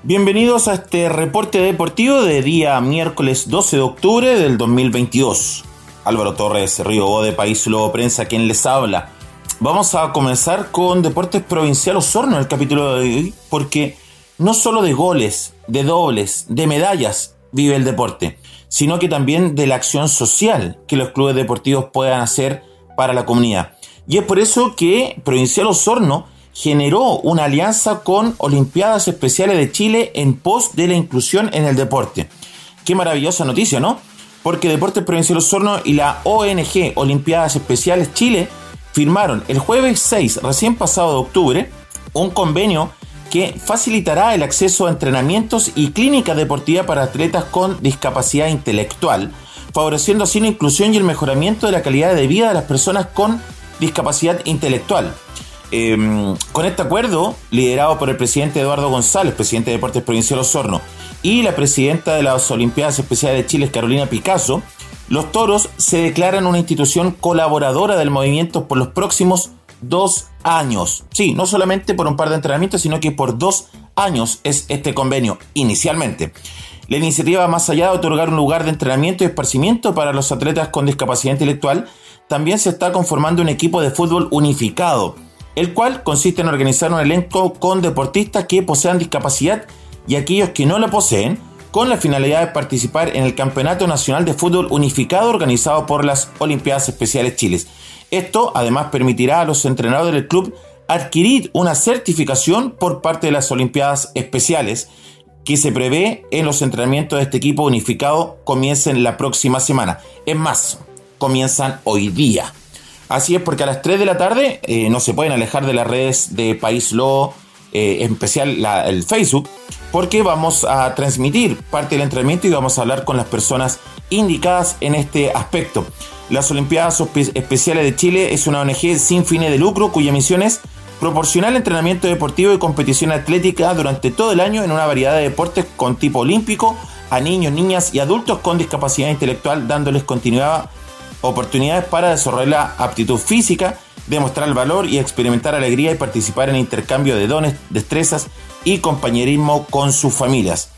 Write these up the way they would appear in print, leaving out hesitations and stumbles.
Bienvenidos a este reporte deportivo de día miércoles 12 de octubre del 2022. Álvaro Torres, Río de País Lobo Prensa, quien les habla. Vamos a comenzar con Deportes Provincial Osorno en el capítulo de hoy, porque no solo de goles, de dobles, de medallas vive el deporte, sino que también de la acción social que los clubes deportivos puedan hacer para la comunidad. Y es por eso que Provincial Osorno generó una alianza con Olimpiadas Especiales de Chile en pos de la inclusión en el deporte. Qué maravillosa noticia, ¿no? Porque Deportes Provincial Osorno y la ONG Olimpiadas Especiales Chile firmaron el jueves 6, recién pasado de octubre, un convenio que facilitará el acceso a entrenamientos y clínicas deportivas para atletas con discapacidad intelectual, favoreciendo así la inclusión y el mejoramiento de la calidad de vida de las personas con discapacidad intelectual. Con este acuerdo, liderado por el presidente Eduardo González, presidente de Deportes Provincial Osorno, y la presidenta de las Olimpiadas Especiales de Chile, Carolina Picasso, los Toros se declaran una institución colaboradora del movimiento por los próximos 2 años. Sí, no solamente por un par de entrenamientos, sino que por 2 años es este convenio inicialmente. La iniciativa, más allá de otorgar un lugar de entrenamiento y esparcimiento para los atletas con discapacidad intelectual, también se está conformando un equipo de fútbol unificado, el cual consiste en organizar un elenco con deportistas que posean discapacidad y aquellos que no la poseen, con la finalidad de participar en el Campeonato Nacional de Fútbol Unificado organizado por las Olimpiadas Especiales Chile. Esto además permitirá a los entrenadores del club adquirir una certificación por parte de las Olimpiadas Especiales, que se prevé en los entrenamientos de este equipo unificado comiencen la próxima semana. Es más, comienzan hoy día. Así es, porque a las 3 de la tarde no se pueden alejar de las redes de País Lobo, en especial el Facebook, porque vamos a transmitir parte del entrenamiento y vamos a hablar con las personas indicadas en este aspecto. Las Olimpiadas Especiales de Chile es una ONG sin fines de lucro cuya misión es proporcionar entrenamiento deportivo y competición atlética durante todo el año en una variedad de deportes con tipo olímpico a niños, niñas y adultos con discapacidad intelectual, dándoles continuidad, oportunidades para desarrollar la aptitud física, demostrar el valor y experimentar alegría y participar en el intercambio de dones, destrezas y compañerismo con sus familias.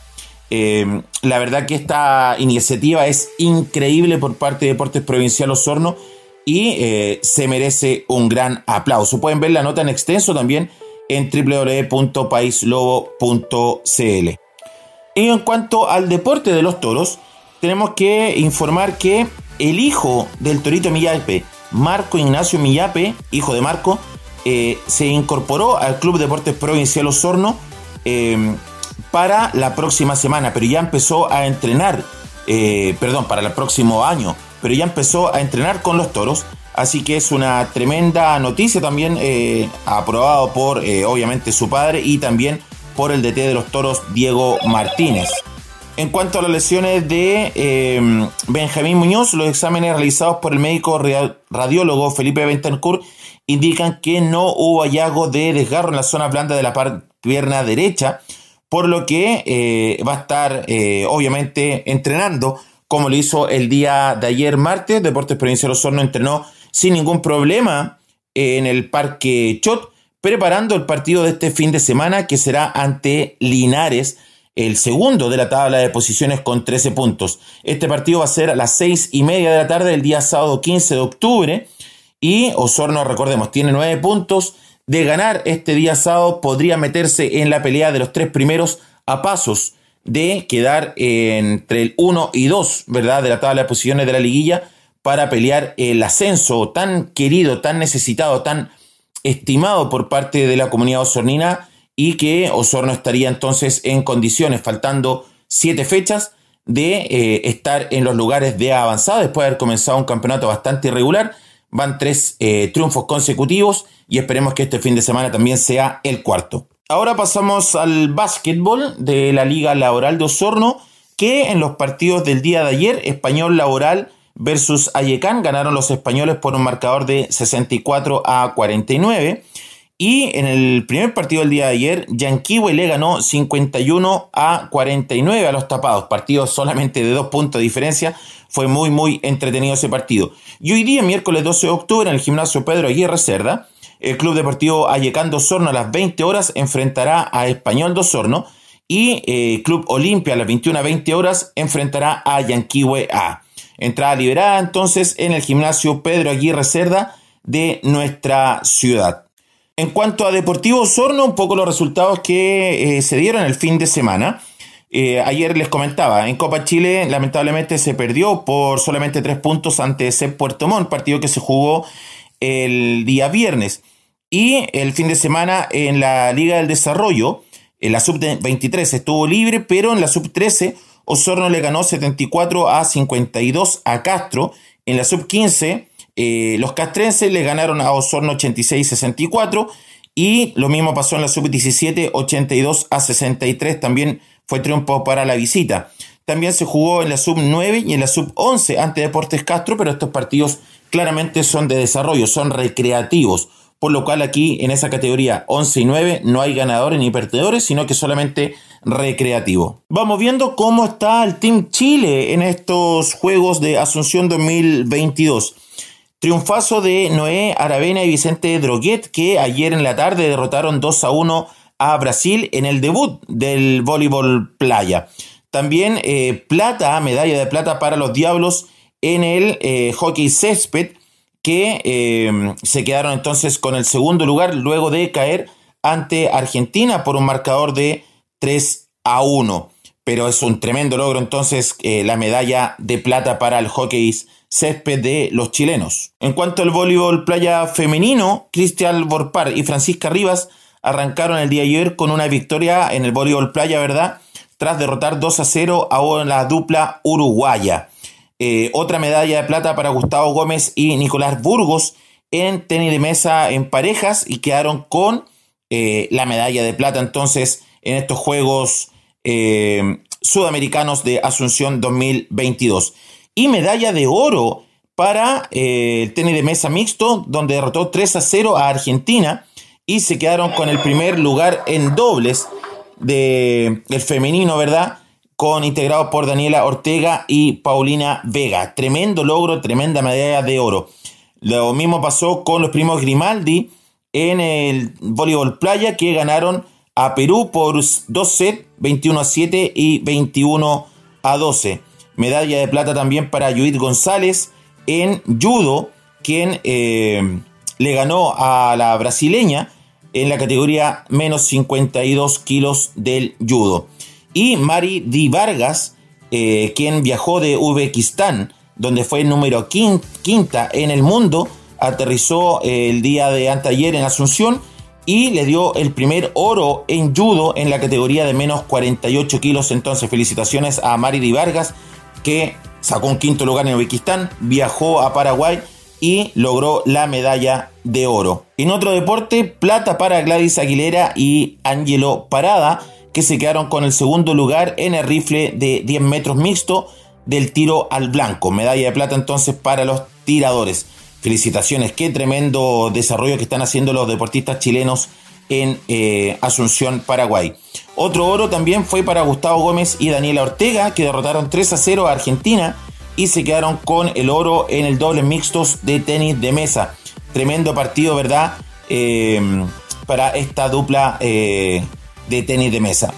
La verdad que esta iniciativa es increíble por parte de Deportes Provincial Osorno y se merece un gran aplauso. Pueden ver la nota en extenso también en www.paislobo.cl. Y en cuanto al deporte de los toros, tenemos que informar que el hijo del Torito Millape, Marco Ignacio Millape, hijo de Marco, se incorporó al Club Deportes Provincial Osorno para la próxima semana, pero ya empezó a entrenar, para el próximo año, pero ya empezó a entrenar con los toros, así que es una tremenda noticia también, aprobado por obviamente su padre y también por el DT de los toros, Diego Martínez. En cuanto a las lesiones de Benjamín Muñoz, los exámenes realizados por el médico radiólogo Felipe Bentancur indican que no hubo hallazgo de desgarro en la zona blanda de la pierna derecha, por lo que va a estar obviamente entrenando como lo hizo el día de ayer martes. Deportes Provincial Osorno entrenó sin ningún problema en el Parque Chot, preparando el partido de este fin de semana, que será ante Linares, el segundo de la tabla de posiciones con 13 puntos. Este partido va a ser a las 6:30 de la tarde del día sábado 15 de octubre. Y Osorno, recordemos, tiene 9 puntos. De ganar este día sábado, podría meterse en la pelea de los 3 primeros a pasos de quedar entre el 1 y 2, ¿verdad?, de la tabla de posiciones de la liguilla, para pelear el ascenso tan querido, tan necesitado, tan estimado por parte de la comunidad osornina, y que Osorno estaría entonces en condiciones, faltando 7 fechas, de estar en los lugares de avanzada después de haber comenzado un campeonato bastante irregular. Van 3 triunfos consecutivos y esperemos que este fin de semana también sea el cuarto. Ahora pasamos al básquetbol de la Liga Laboral de Osorno, que en los partidos del día de ayer, Español Laboral versus Ayecán, ganaron los españoles por un marcador de 64-49. Y en el primer partido del día de ayer, Yanquihue le ganó 51-49 a los tapados. Partido solamente de 2 puntos de diferencia. Fue muy, muy entretenido ese partido. Y hoy día, miércoles 12 de octubre, en el gimnasio Pedro Aguirre Cerda, el Club Deportivo Ayecán de Osorno a las 20 horas enfrentará a Español de Osorno. y Club Olimpia a las 21:20 horas enfrentará a Yanquihue A. Entrada liberada entonces en el gimnasio Pedro Aguirre Cerda de nuestra ciudad. En cuanto a Deportivo Osorno, un poco los resultados que se dieron el fin de semana. Ayer les comentaba, en Copa Chile lamentablemente se perdió por solamente 3 puntos ante CEP Puerto Montt, partido que se jugó el día viernes. Y el fin de semana en la Liga del Desarrollo, en la sub-23 estuvo libre, pero en la sub-13 Osorno le ganó 74-52 a Castro. En la sub-15 los castrenses le ganaron a Osorno 86-64 y lo mismo pasó en la sub-17, 82-63, también fue triunfo para la visita. También se jugó en la sub-9 y en la sub-11 ante Deportes Castro, pero estos partidos claramente son de desarrollo, son recreativos, por lo cual aquí en esa categoría 11 y 9 no hay ganadores ni perdedores, sino que solamente recreativo. Vamos viendo cómo está el Team Chile en estos Juegos de Asunción 2022. Triunfazo de Noé Aravena y Vicente Droguet, que ayer en la tarde derrotaron 2-1 a Brasil en el debut del voleibol playa. También medalla de plata para los Diablos en el hockey césped, que se quedaron entonces con el segundo lugar luego de caer ante Argentina por un marcador de 3-1. Pero es un tremendo logro entonces la medalla de plata para el hockey césped de los chilenos. En cuanto al voleibol playa femenino, Cristian Borpar y Francisca Rivas arrancaron el día de ayer con una victoria en el voleibol playa, ¿verdad? Tras derrotar 2-0 a la dupla uruguaya. Otra medalla de plata para Gustavo Gómez y Nicolás Burgos en tenis de mesa en parejas y quedaron con la medalla de plata entonces en estos Juegos Sudamericanos de Asunción 2022. Y medalla de oro para el tenis de mesa mixto, donde derrotó 3-0 a Argentina y se quedaron con el primer lugar en dobles del femenino, ¿verdad? Integrado por Daniela Ortega y Paulina Vega. Tremendo logro, tremenda medalla de oro. Lo mismo pasó con los primos Grimaldi en el voleibol playa, que ganaron a Perú por 2 sets, 21-7 y 21-12. Medalla de plata también para Judith González en judo, quien le ganó a la brasileña en la categoría menos 52 kilos del judo. Y Mari Di Vargas, quien viajó de Uzbekistán, donde fue número quinta en el mundo, aterrizó el día de anteayer en Asunción y le dio el primer oro en judo en la categoría de menos 48 kilos. Entonces, felicitaciones a Mari Di Vargas, que sacó un quinto lugar en Uzbekistán, viajó a Paraguay y logró la medalla de oro. En otro deporte, plata para Gladys Aguilera y Ángelo Parada, que se quedaron con el segundo lugar en el rifle de 10 metros mixto del tiro al blanco. Medalla de plata entonces para los tiradores. Felicitaciones, qué tremendo desarrollo que están haciendo los deportistas chilenos en Asunción, Paraguay. Otro oro también fue para Gustavo Gómez y Daniela Ortega, que derrotaron 3-0 a Argentina y se quedaron con el oro en el dobles mixtos de tenis de mesa. Tremendo partido, ¿verdad? Para esta dupla de tenis de mesa.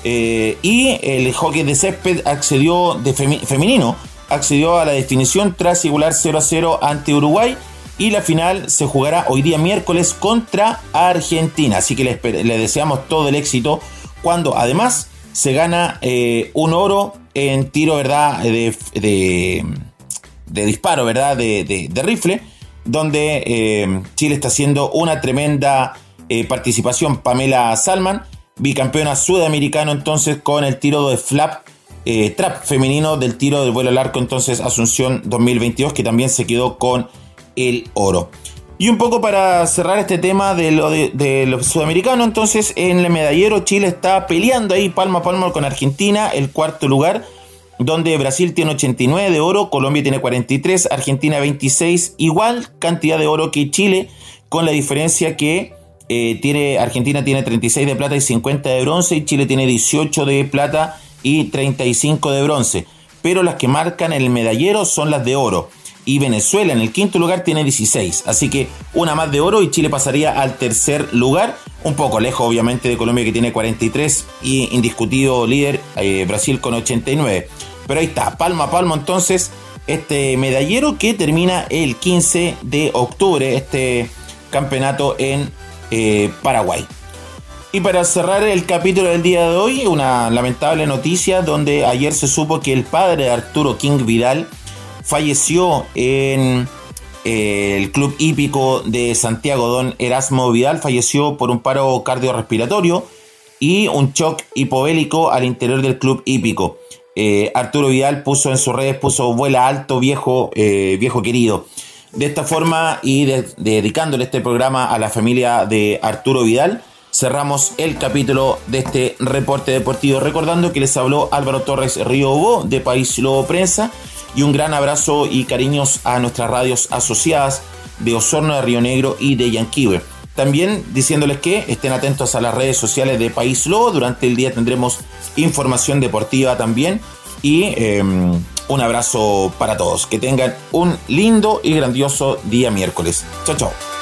Y el hockey de césped femenino accedió a la definición tras igualar 0-0 ante Uruguay, y la final se jugará hoy día miércoles contra Argentina. Así que les deseamos todo el éxito cuando además se gana un oro en tiro, ¿verdad? De disparo, ¿verdad? De rifle, donde Chile está haciendo una tremenda participación. Pamela Salman, bicampeona sudamericano entonces con el tiro de trap femenino del tiro del vuelo al arco, entonces Asunción 2022, que también se quedó con el oro. Y un poco para cerrar este tema de lo sudamericano, entonces en el medallero Chile está peleando ahí palmo a palmo con Argentina el cuarto lugar, donde Brasil tiene 89 de oro, Colombia tiene 43, Argentina 26, igual cantidad de oro que Chile, con la diferencia que Argentina tiene 36 de plata y 50 de bronce, y Chile tiene 18 de plata y 35 de bronce. Pero las que marcan el medallero son las de oro. Y Venezuela en el quinto lugar tiene 16. Así que una más de oro y Chile pasaría al tercer lugar. un poco lejos obviamente de Colombia, que tiene 43, y indiscutido líder Brasil con 89. Pero ahí está, palmo a palmo entonces este medallero, que termina el 15 de octubre este campeonato en Paraguay. Y para cerrar el capítulo del día de hoy, una lamentable noticia donde ayer se supo que el padre de Arturo King Vidal falleció en el club hípico de Santiago. Don Erasmo Vidal falleció por un paro cardiorrespiratorio y un shock hipovélico al interior del club hípico. Arturo Vidal puso en sus redes, vuela alto viejo querido. De esta forma, y dedicándole este programa a la familia de Arturo Vidal, cerramos el capítulo de este reporte deportivo, recordando que les habló Álvaro Torres Río Bo de País Lobo Prensa, y un gran abrazo y cariños a nuestras radios asociadas de Osorno, de Río Negro y de Yanquihue. También diciéndoles que estén atentos a las redes sociales de País Lobo. Durante el día tendremos información deportiva también, y un abrazo para todos. Que tengan un lindo y grandioso día miércoles. Chao, chao.